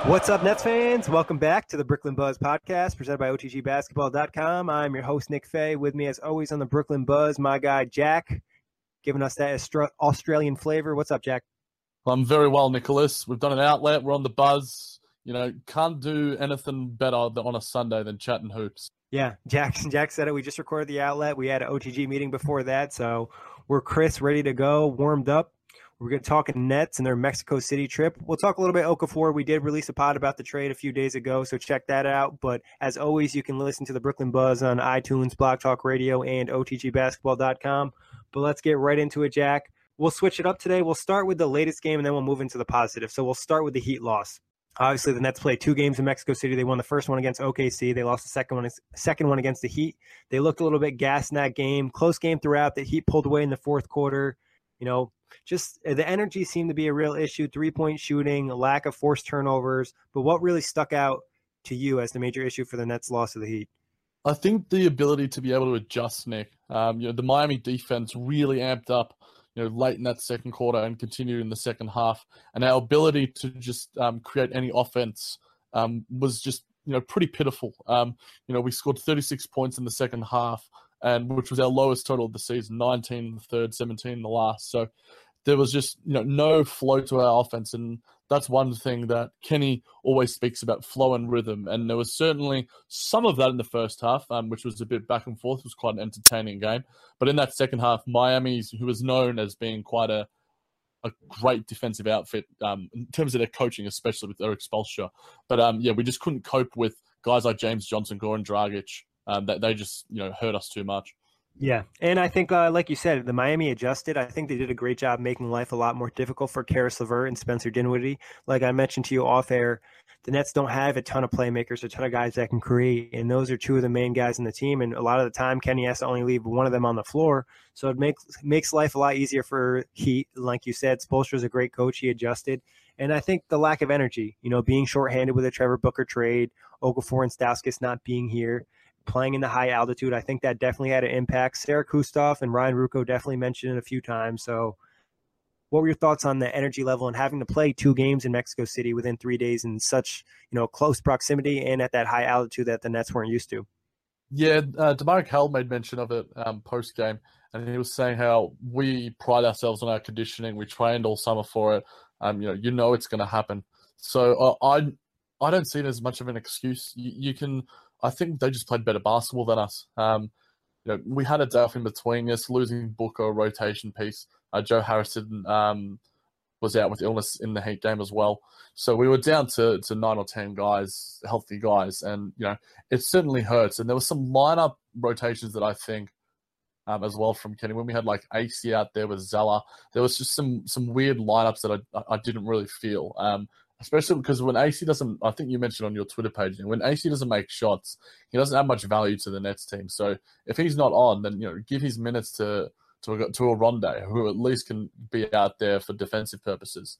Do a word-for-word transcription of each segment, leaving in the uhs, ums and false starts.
What's up, Nets fans? Welcome back to the Brooklyn Buzz podcast presented by O T G basketball dot com. I'm your host, Nick Fay. With me, as always, on the Brooklyn Buzz, my guy, Jack, giving us that Australian flavor. What's up, Jack? I'm very well, Nicholas. We've done an outlet. We're on the Buzz. You know, can't do anything better on a Sunday than chatting hoops. Yeah, Jack, Jack said it. We just recorded the outlet. We had an O T G meeting before that, so we're Chris, ready to go, warmed up. We're going to talk Nets and their Mexico City trip. We'll talk a little bit Okafor. We did release a pod about the trade a few days ago, so check that out. But as always, you can listen to the Brooklyn Buzz on iTunes, Blog Talk Radio, and O T G basketball dot com. But let's get right into it, Jack. We'll switch it up today. We'll start with the latest game, and then we'll move into the positive. So we'll start with the Heat loss. Obviously, the Nets played two games in Mexico City. They won the first one against O K C. They lost the second one, second one against the Heat. They looked a little bit gassed in that game. Close game throughout. The Heat pulled away in the fourth quarter. You know, just the energy seemed to be a real issue. Three-point shooting, lack of forced turnovers. But what really stuck out to you as the major issue for the Nets' loss of the Heat? I think the ability to be able to adjust, Nick. Um, you know, the Miami defense really amped up, you know, late in that second quarter and continued in the second half. And our ability to just um, create any offense um, was just, you know, pretty pitiful. Um, you know, we scored thirty-six points in the second half, and which was our lowest total of the season, nineteen in the third, seventeen in the last. So there was just, you know, no flow to our offense. And that's one thing that Kenny always speaks about, flow and rhythm. And there was certainly some of that in the first half, um, which was a bit back and forth. It was quite an entertaining game. But in that second half, Miami, who was known as being quite a, a great defensive outfit um, in terms of their coaching, especially with Eric Spoelstra. But um, yeah, we just couldn't cope with guys like James Johnson, Goran Dragic. Um, that they just, you know, hurt us too much. Yeah, and I think, uh, like you said, the Miami adjusted. I think they did a great job making life a lot more difficult for Karis LeVert and Spencer Dinwiddie. Like I mentioned to you off air, the Nets don't have a ton of playmakers, a ton of guys that can create, and those are two of the main guys in the team. And a lot of the time, Kenny has to only leave one of them on the floor, so it makes makes life a lot easier for Heat. Like you said, Spoelstra's a great coach. He adjusted. And I think the lack of energy, you know, being shorthanded with a Trevor Booker trade, Okafor and Stauskas not being here, playing in the high altitude, I think that definitely had an impact. Sarah Kustoff and Ryan Ruocco definitely mentioned it a few times. So what were your thoughts on the energy level and having to play two games in Mexico City within three days in such, you know, close proximity and at that high altitude that the Nets weren't used to? Yeah, uh, DeMarc Hell made mention of it um, post-game, and he was saying how we pride ourselves on our conditioning. We trained all summer for it. Um, you know, you know it's going to happen. So uh, I I don't see it as much of an excuse. You, you can... I think they just played better basketball than us. Um, you know, we had a day off in between us, losing Booker, a rotation piece. Uh, Joe Harrison um, was out with illness in the Heat game as well. So we were down to, to nine or ten guys, healthy guys. And, you know, it certainly hurts. And there were some lineup rotations that I think um, as well from Kenny. When we had like A C out there with Zeller, there was just some some weird lineups that I, I didn't really feel. Um, Especially because when A C doesn't, I think you mentioned on your Twitter page, when A C doesn't make shots, he doesn't have much value to the Nets team. So if he's not on, then, you know, give his minutes to to a, to a Rondae, who at least can be out there for defensive purposes.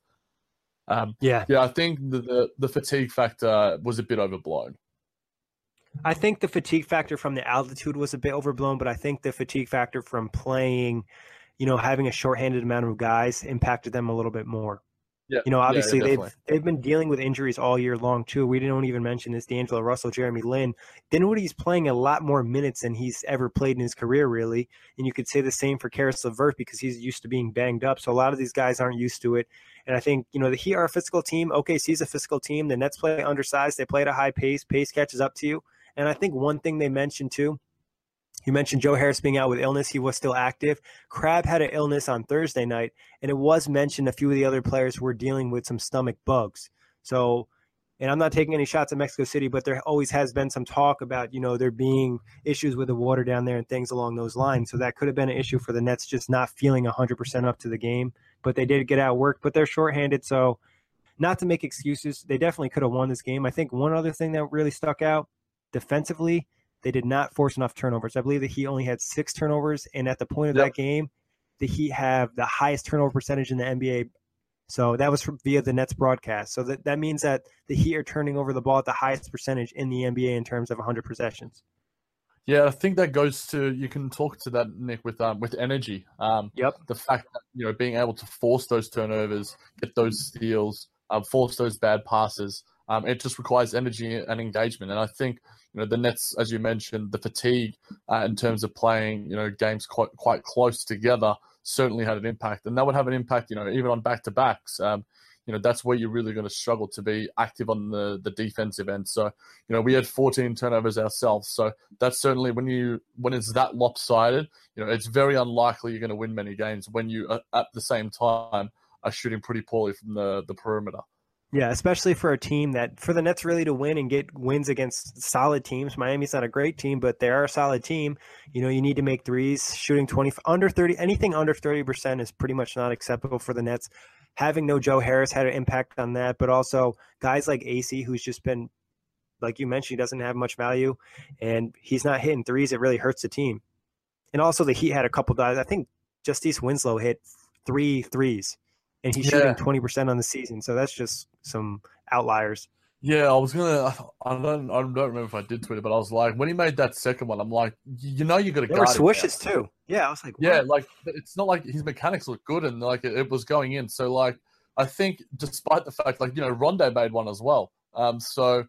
Um, yeah, yeah, I think the, the the fatigue factor was a bit overblown. I think the fatigue factor from the altitude was a bit overblown, but I think the fatigue factor from playing, you know, having a shorthanded amount of guys impacted them a little bit more. Yeah, you know, obviously yeah, yeah, they've they've been dealing with injuries all year long too. We didn't even mention this: D'Angelo Russell, Jeremy Lin. Dinwiddie's playing a lot more minutes than he's ever played in his career, really. And you could say the same for Karis LeVert because he's used to being banged up. So a lot of these guys aren't used to it. And I think, you know, the Heat are a physical team. O K C's a physical team. The Nets play undersized. They play at a high pace. Pace catches up to you. And I think one thing they mentioned too. You mentioned Joe Harris being out with illness. He was still active. Crabbe had an illness on Thursday night, and it was mentioned a few of the other players were dealing with some stomach bugs. So, and I'm not taking any shots at Mexico City, but there always has been some talk about, you know, there being issues with the water down there and things along those lines. So that could have been an issue for the Nets just not feeling one hundred percent up to the game. But they did get out work, but they're shorthanded. So not to make excuses, they definitely could have won this game. I think one other thing that really stuck out defensively, they did not force enough turnovers. I believe that he only had six turnovers, and at the point of yep. that game, the Heat have the highest turnover percentage in the N B A. So that was from, via the Nets broadcast. So that, that means that the Heat are turning over the ball at the highest percentage in the N B A in terms of one hundred possessions. Yeah, I think that goes to, you can talk to that, Nick, with um, with energy. Um, yep. The fact that, you know, being able to force those turnovers, get those steals, um, force those bad passes, Um, it just requires energy and engagement. And I think, you know, the Nets, as you mentioned, the fatigue uh, in terms of playing, you know, games quite quite close together certainly had an impact. And that would have an impact, you know, even on back-to-backs. Um, you know, that's where you're really going to struggle to be active on the, the defensive end. So, you know, we had fourteen turnovers ourselves. So that's certainly when you when it's that lopsided, you know, it's very unlikely you're going to win many games when you, uh, at the same time, are shooting pretty poorly from the, the perimeter. Yeah, especially for a team that, for the Nets really to win and get wins against solid teams. Miami's not a great team, but they are a solid team. You know, you need to make threes. Shooting twenty under thirty, anything under thirty percent is pretty much not acceptable for the Nets. Having no Joe Harris had an impact on that, but also guys like A C, who's just been, like you mentioned, he doesn't have much value, and he's not hitting threes. It really hurts the team. And also the Heat had a couple guys. I think Justice Winslow hit three threes, and he's yeah. shooting twenty percent on the season. So that's just some outliers. Yeah, I was gonna. I don't. I don't remember if I did tweet it, but I was like, when he made that second one, I'm like, you know, you got to guard it. There were swishes too. Yeah, I was like, what? Yeah, like it's not like his mechanics look good and like it, it was going in. So like, I think despite the fact, like you know, Rondo made one as well. Um, so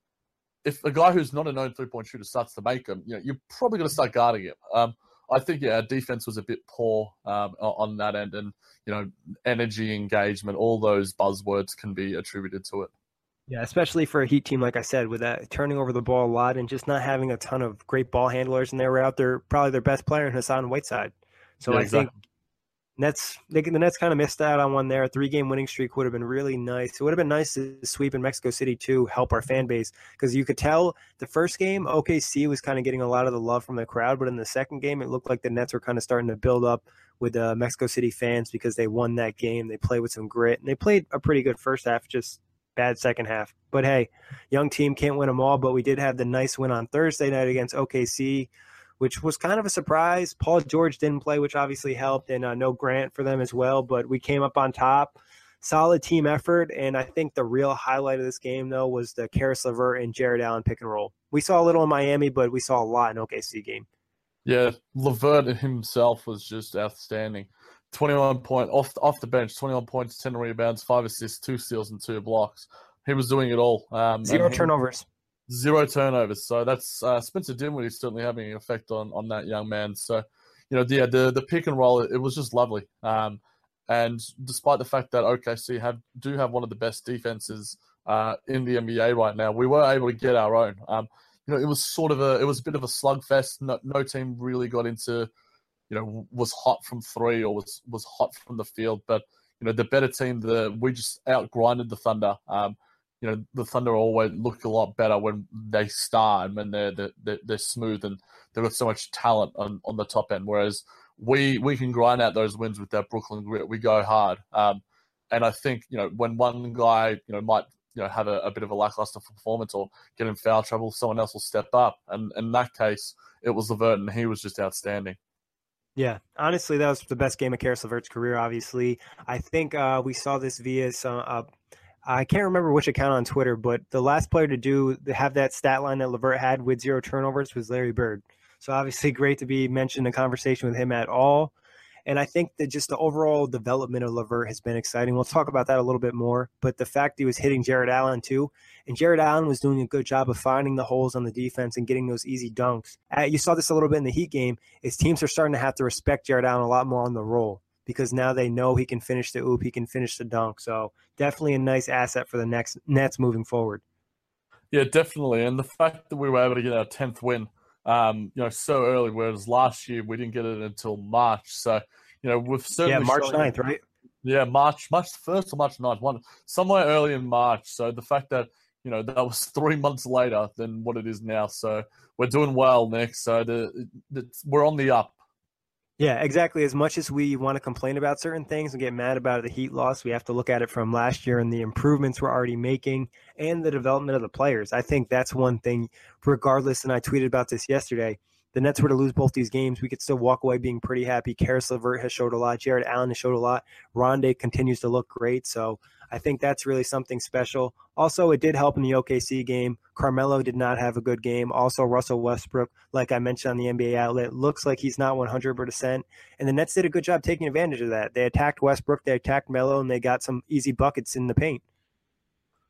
if a guy who's not a known three point shooter starts to make them, you know, you're probably going to start guarding him. Um, I think yeah, our defense was a bit poor um, on that end, and you know, energy, engagement, all those buzzwords can be attributed to it. Yeah, especially for a Heat team, like I said, with that turning over the ball a lot and just not having a ton of great ball handlers, and they were out there probably their best player in Hassan Whiteside. So yeah, I exactly. think Nets, they, the Nets kind of missed out on one there. A three-game winning streak would have been really nice. It would have been nice to sweep in Mexico City too, help our fan base, because you could tell the first game O K C was kind of getting a lot of the love from the crowd, but in the second game it looked like the Nets were kind of starting to build up with uh, Mexico City fans because they won that game. They played with some grit, and they played a pretty good first half, just bad second half. But hey, young team can't win them all, but we did have the nice win on Thursday night against O K C, which was kind of a surprise. Paul George didn't play, which obviously helped, and uh, no Grant for them as well, but we came up on top. Solid team effort, and I think the real highlight of this game, though, was the Caris LeVert and Jared Allen pick and roll. We saw a little in Miami, but we saw a lot in O K C game. Yeah, LeVert himself was just outstanding. twenty-one point off off the bench, twenty-one points, ten rebounds, five assists, two steals, and two blocks. He was doing it all. Um, Zero turnovers. Zero turnovers. So that's uh, Spencer Dinwiddie certainly having an effect on, on that young man. So, you know, the the the pick and roll, it was just lovely. Um, and despite the fact that O K C have do have one of the best defenses uh, in the N B A right now, we were able to get our own. Um, you know, it was sort of a it was a bit of a slugfest. No, no team really got into, you know, was hot from three or was, was hot from the field. But, you know, the better team, the we just outgrinded the Thunder. Um, you know, the Thunder always look a lot better when they start and when they're, they're, they're smooth and they've got so much talent on, on the top end. Whereas we we can grind out those wins with that Brooklyn grit. We go hard. Um, and I think, you know, when one guy, you know, might, you know, have a, a bit of a lackluster performance or get in foul trouble, someone else will step up. And in that case, it was LeVert, and he was just outstanding. Yeah, honestly, that was the best game of Caris LeVert's career, obviously. I think uh, we saw this via some uh, – I can't remember which account on Twitter, but the last player to do – have that stat line that LeVert had with zero turnovers was Larry Bird. So obviously great to be mentioned in conversation with him at all. And I think that just the overall development of LeVert has been exciting. We'll talk about that a little bit more. But the fact he was hitting Jared Allen too, and Jared Allen was doing a good job of finding the holes on the defense and getting those easy dunks. Uh, you saw this a little bit in the Heat game, is teams are starting to have to respect Jared Allen a lot more on the roll because now they know he can finish the oop, he can finish the dunk. So definitely a nice asset for the next Nets moving forward. Yeah, definitely. And the fact that we were able to get our tenth win, Um, you know, so early, whereas last year we didn't get it until March. So, you know, we've certainly yeah March ninth, right? Yeah, March March first or March ninth, one somewhere early in March. So the fact that, you know, that was three months later than what it is now. So we're doing well, Nick. So the, the we're on the up. Yeah, exactly. As much as we want to complain about certain things and get mad about the Heat loss, we have to look at it from last year and the improvements we're already making and the development of the players. I think that's one thing, regardless, and I tweeted about this yesterday, the Nets were to lose both these games, we could still walk away being pretty happy. Caris LeVert has showed a lot. Jared Allen has showed a lot. Rondé continues to look great. So I think that's really something special. Also, it did help in the O K C game. Carmelo did not have a good game. Also, Russell Westbrook, like I mentioned on the N B A outlet, looks like he's not one hundred percent. And the Nets did a good job taking advantage of that. They attacked Westbrook, they attacked Melo, and they got some easy buckets in the paint.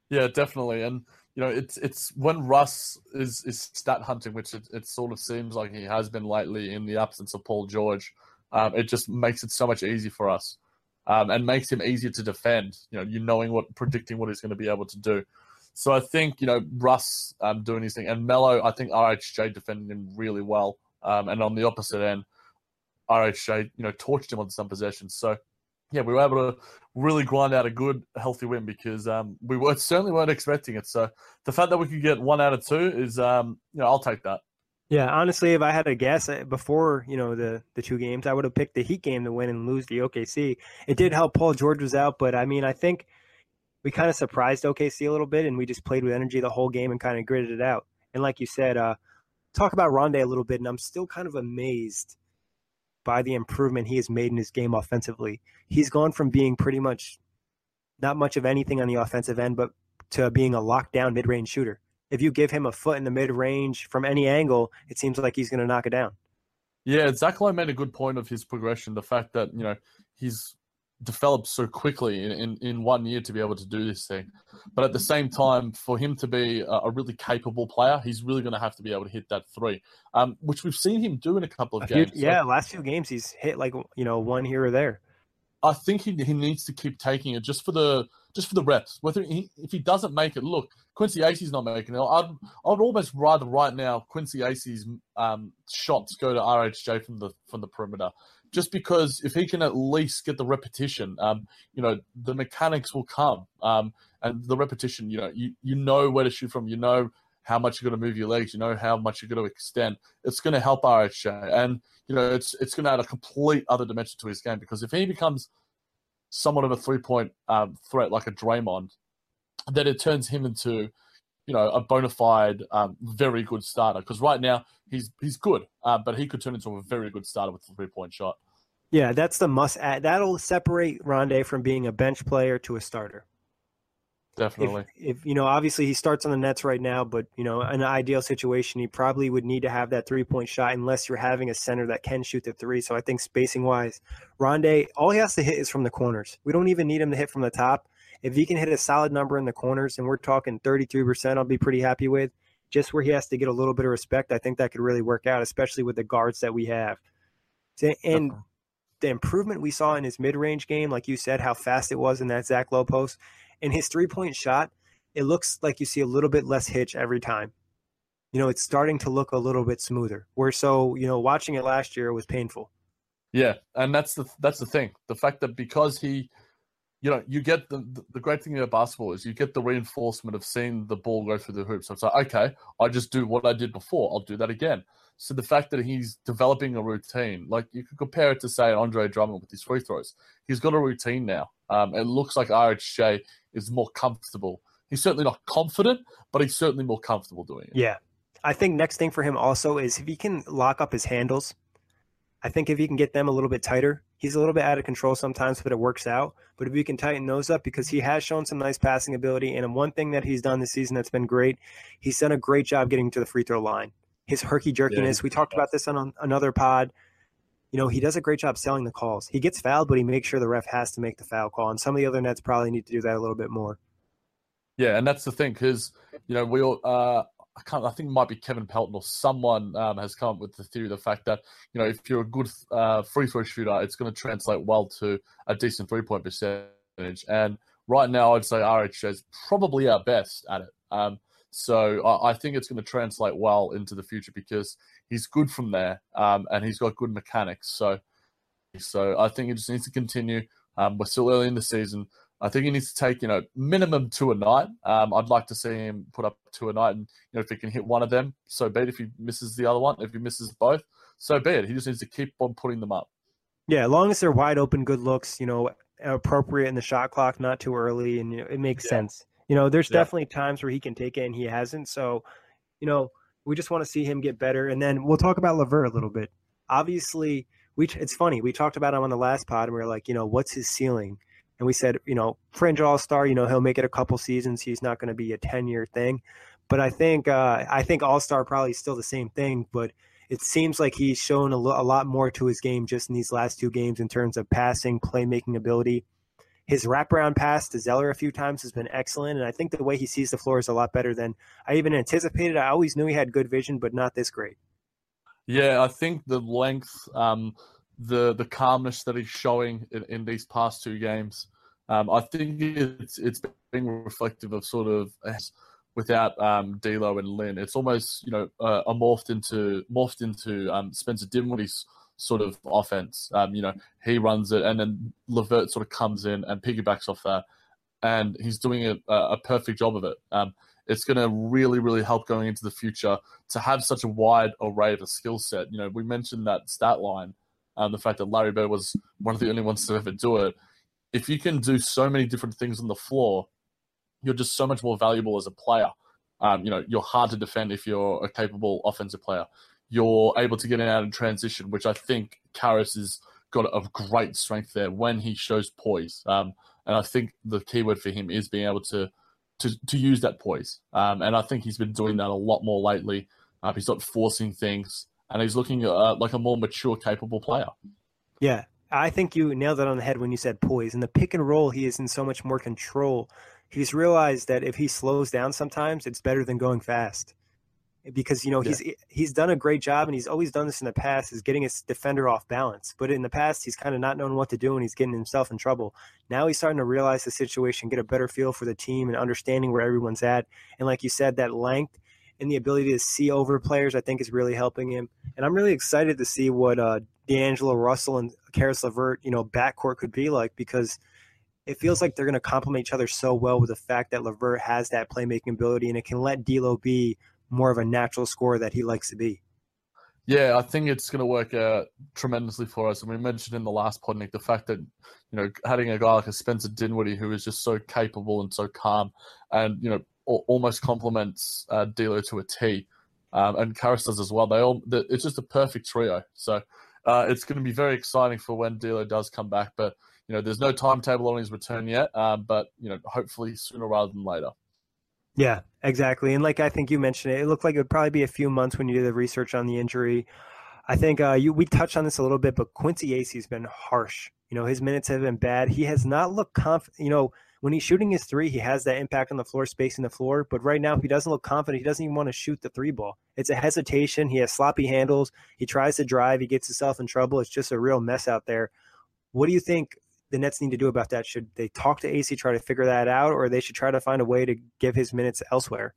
Yeah, definitely. And you know, it's it's when Russ is is stat hunting, which it, it sort of seems like he has been lately in the absence of Paul George. Um, it just makes it so much easier for us, um, and makes him easier to defend. You know, you knowing what predicting what he's going to be able to do. So I think you know Russ um, doing his thing, and Melo. I think R H J defending him really well. Um, and on the opposite end, R H J you know torched him on some possessions. So yeah, we were able to really grind out a good, healthy win because um, we were certainly weren't expecting it. So the fact that we could get one out of two is, um, you know, I'll take that. Yeah, honestly, if I had to guess uh, before, you know, the the two games, I would have picked the Heat game to win and lose the O K C. It did help Paul George was out, but I mean, I think we kind of surprised O K C a little bit, and we just played with energy the whole game and kind of gritted it out. And like you said, uh, talk about Rondé a little bit, and I'm still kind of amazed by the improvement he has made in his game offensively. He's gone from being pretty much not much of anything on the offensive end, but to being a lockdown mid-range shooter. If you give him a foot in the mid-range from any angle, it seems like he's going to knock it down. Yeah, Zach Lowe made a good point of his progression. The fact that, you know, he's developed so quickly in, in, in one year to be able to do this thing. But at the same time, for him to be a, a really capable player, he's really going to have to be able to hit that three, um, which we've seen him do in a couple of A few, games. yeah, So last few games he's hit like, you know, one here or there. I think he he needs to keep taking it just for the just for the reps. Whether he, if he doesn't make it, look, Quincy Acey's not making it. I'd I'd almost rather right now Quincy Acey's um, shots go to R H J from the from the perimeter, just because if he can at least get the repetition, um, you know, the mechanics will come, um, and the repetition, you know, you you know where to shoot from, you know how much you're going to move your legs, you know how much you're going to extend. It's going to help R H J, and you know it's it's going to add a complete other dimension to his game because if he becomes somewhat of a three-point um, threat like a Draymond, then it turns him into, you know, a bona fide, um, very good starter. Because right now he's he's good, uh, but he could turn into a very good starter with a three-point shot. Yeah, that's the must add. That'll separate Rondé from being a bench player to a starter. Definitely. If, if you know, obviously he starts on the Nets right now, but you know, in an ideal situation, he probably would need to have that three-point shot unless you're having a center that can shoot the three. So I think spacing-wise, Rondé, all he has to hit is from the corners. We don't even need him to hit from the top. If he can hit a solid number in the corners, and we're talking thirty-three percent, I'll be pretty happy with. Just where he has to get a little bit of respect, I think that could really work out, especially with the guards that we have. And Definitely. the improvement we saw in his mid-range game, like you said, how fast it was in that Zach Lowe post, and his three-point shot, it looks like you see a little bit less hitch every time. You know, it's starting to look a little bit smoother. Where so, you know, watching it last year was painful. Yeah, and that's the that's the thing. The fact that because he, you know, you get the the great thing about basketball is you get the reinforcement of seeing the ball go through the hoop. So it's like, okay, I just do what I did before. I'll do that again. So the fact that he's developing a routine, like you could compare it to, say, Andre Drummond with his free throws. He's got a routine now. Um, it looks like R H J is more comfortable. He's certainly not confident, but he's certainly more comfortable doing it. Yeah. I think next thing for him also is if he can lock up his handles. I think if he can get them a little bit tighter, he's a little bit out of control sometimes, but it works out. But if you can tighten those up, because he has shown some nice passing ability, and one thing that he's done this season that's been great, he's done a great job getting to the free throw line. His herky jerkiness, Yeah, we talked about this on another pod. You know, he does a great job selling the calls. He gets fouled, but he makes sure the ref has to make the foul call. And some of the other Nets probably need to do that a little bit more. Yeah, and that's the thing because you know we all. Uh, I can't. I think it might be Kevin Pelton or someone um, has come up with the theory, the fact that you know if you're a good uh, free throw shooter, it's going to translate well to a decent three point percentage. And right now, I'd say R H J is probably our best at it. Um, so I, I think it's going to translate well into the future because he's good from there, um, and he's got good mechanics. So, so I think it just needs to continue. Um, we're still early in the season. I think he needs to take, you know, minimum two a night. Um, I'd like to see him put up two a night, and you know, if he can hit one of them, so be it. If he misses the other one, if he misses both, so be it. He just needs to keep on putting them up. Yeah, as long as they're wide open, good looks, you know, appropriate in the shot clock, not too early, and you know, it makes Yeah. sense. You know, there's Yeah. definitely times where he can take it and he hasn't. So, you know, we just want to see him get better. And then we'll talk about LeVert a little bit. Obviously, we it's funny. We talked about him on the last pod, and we were like, you know, what's his ceiling? And we said, you know, fringe all-star, you know, he'll make it a couple seasons. He's not going to be a ten-year thing. But I think uh, I think all-star probably is still the same thing. But it seems like he's shown a, lo- a lot more to his game just in these last two games in terms of passing, playmaking ability. His wraparound pass to Zeller a few times has been excellent, and I think the way he sees the floor is a lot better than I even anticipated. I always knew he had good vision, but not this great. Yeah, I think the length, um, the the calmness that he's showing in, in these past two games, um, I think it's it's being reflective of sort of without um, D'Lo and Lin. It's almost you know uh, a morphed into morphed into um, Spencer Dinwiddie's sort of offense. Um, you know, he runs it, and then LeVert sort of comes in and piggybacks off that, and he's doing a, a perfect job of it. Um, it's going to really, really help going into the future to have such a wide array of a skill set. You know, we mentioned that stat line, um, the fact that Larry Bird was one of the only ones to ever do it. If you can do so many different things on the floor, you're just so much more valuable as a player. Um, you know, you're hard to defend if you're a capable offensive player. You're able to get in and out in transition, which I think Caris has got a great strength there when he shows poise. Um, and I think the keyword for him is being able to to, to use that poise. Um, and I think he's been doing that a lot more lately. Uh, he's not forcing things, and he's looking uh, like a more mature, capable player. Yeah, I think you nailed it on the head when you said poise. In the pick and roll, he is in so much more control. He's realized that if he slows down sometimes, it's better than going fast. Because, you know, he's yeah. he's done a great job, and he's always done this in the past, is getting his defender off balance. But in the past, he's kind of not knowing what to do, and he's getting himself in trouble. Now he's starting to realize the situation, get a better feel for the team, and understanding where everyone's at. And like you said, that length and the ability to see over players, I think, is really helping him. And I'm really excited to see what uh, D'Angelo Russell and Caris LeVert, you know, backcourt could be like, because it feels like they're going to complement each other so well with the fact that LeVert has that playmaking ability, and it can let D'Lo be more of a natural scorer that he likes to be. Yeah, I think it's going to work out tremendously for us. And we mentioned in the last pod, Nick, the fact that, you know, having a guy like a Spencer Dinwiddie who is just so capable and so calm and, you know, almost complements uh, D'Lo to a T, um, and Caris does as well. They all, it's just a perfect trio. So uh, it's going to be very exciting for when D'Lo does come back. But, you know, there's no timetable on his return yet, um, but, you know, hopefully sooner rather than later. Yeah, exactly. And like I think you mentioned it, it looked like it would probably be a few months when you did the research on the injury. I think uh, you we touched on this a little bit, but Quincy Acy has been harsh. You know, his minutes have been bad. He has not looked confident. You know, when he's shooting his three, he has that impact on the floor, spacing the floor. But right now, he doesn't look confident. He doesn't even want to shoot the three ball. It's a hesitation. He has sloppy handles. He tries to drive. He gets himself in trouble. It's just a real mess out there. What do you think the Nets need to do about that? Should they talk to Acy, try to figure that out, or they should try to find a way to give his minutes elsewhere?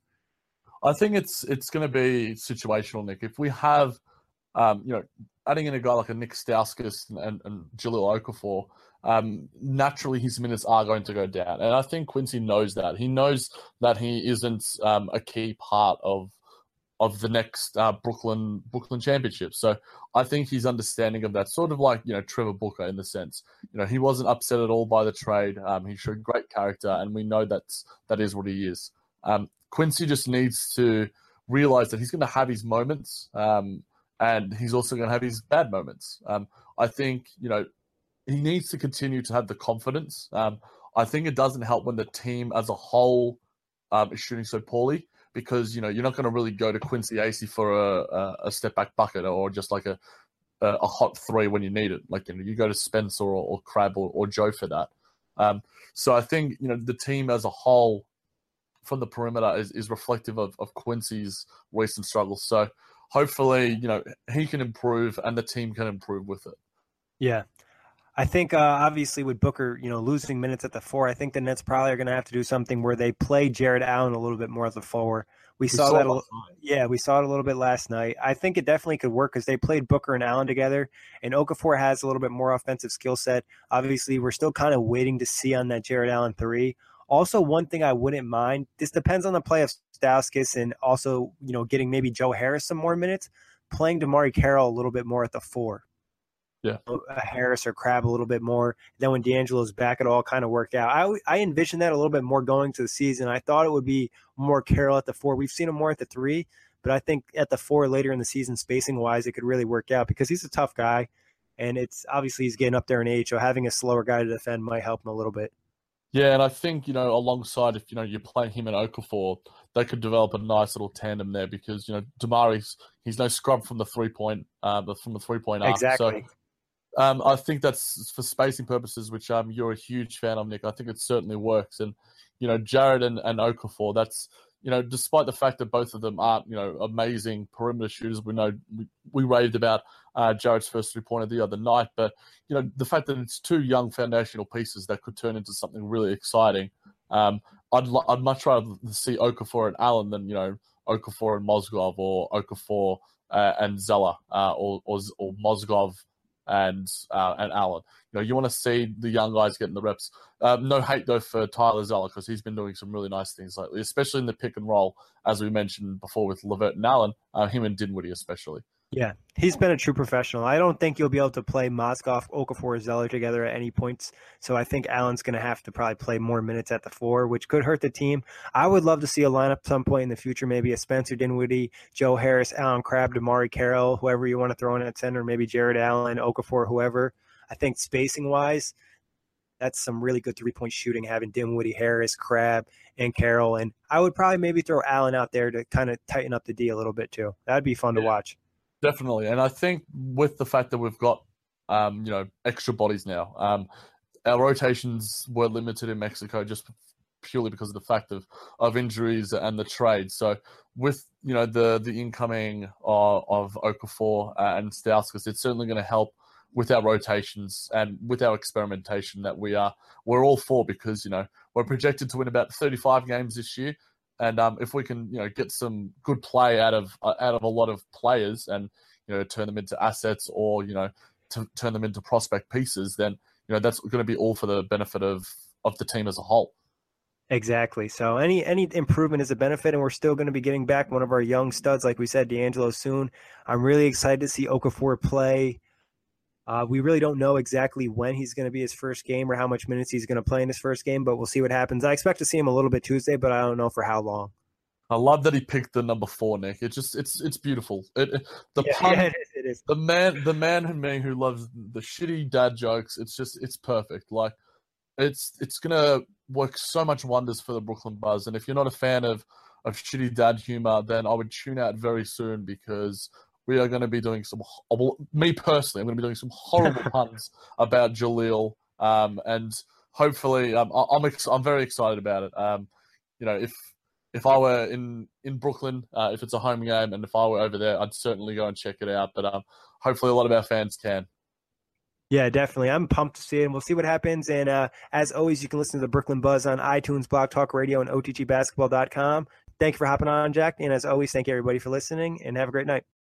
I think it's it's going to be situational, Nick. If we have, um, you know, adding in a guy like a Nick Stauskas and, and, and Jahlil Okafor, um, naturally his minutes are going to go down. And I think Quincy knows that. He knows that he isn't um, a key part of of the next uh, Brooklyn Brooklyn championship. So I think he's understanding of that, sort of like, you know, Trevor Booker in the sense, you know, he wasn't upset at all by the trade. Um, he showed great character, and we know that's, that is what he is. Um, Quincy just needs to realize that he's going to have his moments, um, and he's also going to have his bad moments. Um, I think, you know, he needs to continue to have the confidence. Um, I think it doesn't help when the team as a whole um, is shooting so poorly, because, you know, you're not going to really go to Quincy Acy for a, a, a step-back bucket or just like a, a a hot three when you need it. Like, you know, you go to Spencer or, or Crab or, or Joe for that. Um, so I think, you know, the team as a whole from the perimeter is, is reflective of, of Quincy's recent struggles. So hopefully, you know, he can improve and the team can improve with it. Yeah. I think uh, obviously with Booker, you know, losing minutes at the four, I think the Nets probably are going to have to do something where they play Jared Allen a little bit more at the four. We, we saw, saw that. A, yeah, we saw it a little bit last night. I think it definitely could work because they played Booker and Allen together, and Okafor has a little bit more offensive skill set. Obviously, we're still kind of waiting to see on that Jared Allen three. Also, one thing I wouldn't mind, this depends on the play of Stauskas and also, you know, getting maybe Joe Harris some more minutes, playing DeMarre Carroll a little bit more at the four. Yeah, Harris or Crab a little bit more. Then when D'Angelo's back, it all kind of worked out. I I envisioned that a little bit more going to the season. I thought it would be more Carroll at the four. We've seen him more at the three, but I think at the four later in the season, spacing wise, it could really work out because he's a tough guy, and it's obviously he's getting up there in age, so having a slower guy to defend might help him a little bit. Yeah, and I think, you know, alongside, if, you know, you're playing him and Okafor, they could develop a nice little tandem there because, you know, DeMarre's, he's no scrub from the three-point, uh, from the three-point arc. Exactly. So, Um, I think that's for spacing purposes, which um, you're a huge fan of, Nick. I think it certainly works. And, you know, Jared and, and Okafor, that's, you know, despite the fact that both of them aren't, you know, amazing perimeter shooters, we know we, we raved about uh, Jared's first three-pointer the other night. But, you know, the fact that it's two young foundational pieces that could turn into something really exciting, um, I'd, I'd much rather see Okafor and Allen than, you know, Okafor and Mozgov or Okafor uh, and Zeller uh, or, or, or Mozgov and uh, and Allen. You know, you want to see the young guys getting the reps. Um, no hate, though, for Tyler Zeller, because he's been doing some really nice things lately, especially in the pick and roll, as we mentioned before with LeVert and Allen, uh, him and Dinwiddie especially. Yeah, he's been a true professional. I don't think you'll be able to play Mozgov, Okafor, or Zeller together at any points. So I think Allen's going to have to probably play more minutes at the four, which could hurt the team. I would love to see a lineup some point in the future, maybe a Spencer Dinwiddie, Joe Harris, Allen Crabbe, Damari Carroll, whoever you want to throw in at center, maybe Jared Allen, Okafor, whoever. I think spacing-wise, that's some really good three-point shooting, having Dinwiddie, Harris, Crabbe, and Carroll. And I would probably maybe throw Allen out there to kind of tighten up the D a little bit too. That'd be fun yeah. to watch. Definitely. And I think with the fact that we've got, um, you know, extra bodies now, um, our rotations were limited in Mexico just purely because of the fact of, of injuries and the trade. So with, you know, the, the incoming of, of Okafor and Stauskas, it's certainly going to help with our rotations and with our experimentation that we are, we're all for, because, you know, we're projected to win about thirty-five games this year. And um, if we can, you know, get some good play out of uh, out of a lot of players, and you know, turn them into assets, or you know, to turn them into prospect pieces, then you know that's going to be all for the benefit of of the team as a whole. Exactly. So any any improvement is a benefit, and we're still going to be getting back one of our young studs, like we said, D'Angelo soon. I'm really excited to see Okafor play. Uh, we really don't know exactly when he's going to be his first game or how much minutes he's going to play in his first game, but we'll see what happens. I expect to see him a little bit Tuesday, but I don't know for how long. I love that he picked the number four, Nick. It just it's it's beautiful. It, it, the yeah, pun, yeah, it is, it is. the man the man in me who loves the shitty dad jokes. It's just it's perfect. Like it's it's gonna work so much wonders for the Brooklyn Buzz. And if you're not a fan of of shitty dad humor, then I would tune out very soon, because we are going to be doing some, me personally, I'm going to be doing some horrible puns about Jaleel, um, and hopefully, um, I'm ex- I'm very excited about it. Um, you know, if if I were in in Brooklyn, uh, if it's a home game, and if I were over there, I'd certainly go and check it out. But um, hopefully, a lot of our fans can. Yeah, definitely. I'm pumped to see it, and we'll see what happens. And uh, as always, you can listen to the Brooklyn Buzz on iTunes, Blog Talk Radio, and O T G basketball dot com. Thank you for hopping on, Jack. And as always, thank you everybody for listening, and have a great night.